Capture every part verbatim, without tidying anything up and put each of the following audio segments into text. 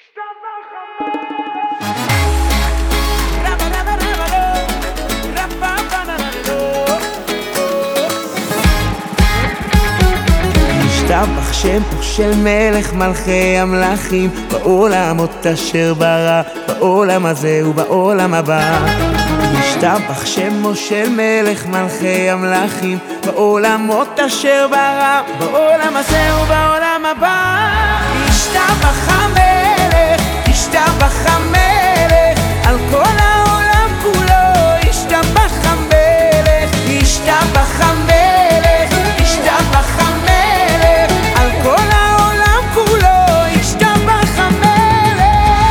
ישתבח שמו של מלך מלכי המלכים בעולמות אשר ברא, בעולם הזה ובעולם הבא. ישתבח שמו של מלך מלכי המלכים בעולמות אשר ברא, בעולם הזה ובעולם הבא. ישתבח המלך, ישתבח המלך על כל העולם כולו. ישתבח המלך, ישתבח המלך, ישתבח המלך על כל העולם כולו. ישתבח המלך.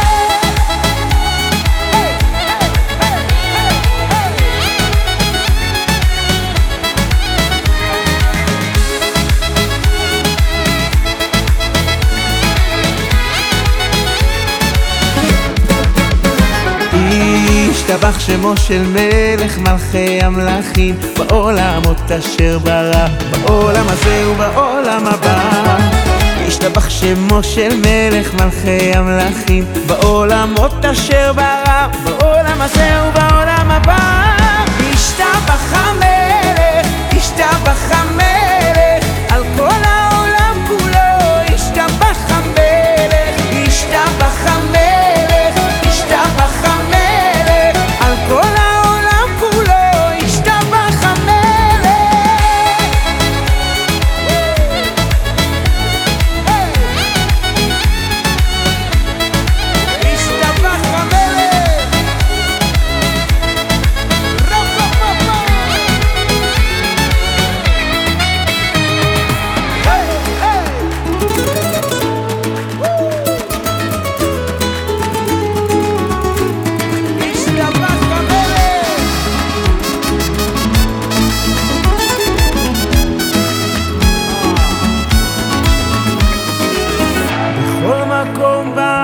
ישתבח שמו של מלך מלכי המלכים בעולמות אשר ברא, בעולם הזה ובעולם הבא. ישתבח שמו של מלך מלכי המלכים בעולמות אשר ברא, בעולם הזה ובעולם הבא. ישתבח המלך, ישתבח המלך על כל העולם כולו. ישתבח המלך, ישתבח המלך, ישתבח המלך על כל העולם כולו. ישתבח המלך. ישתבח המלך. בכל מקום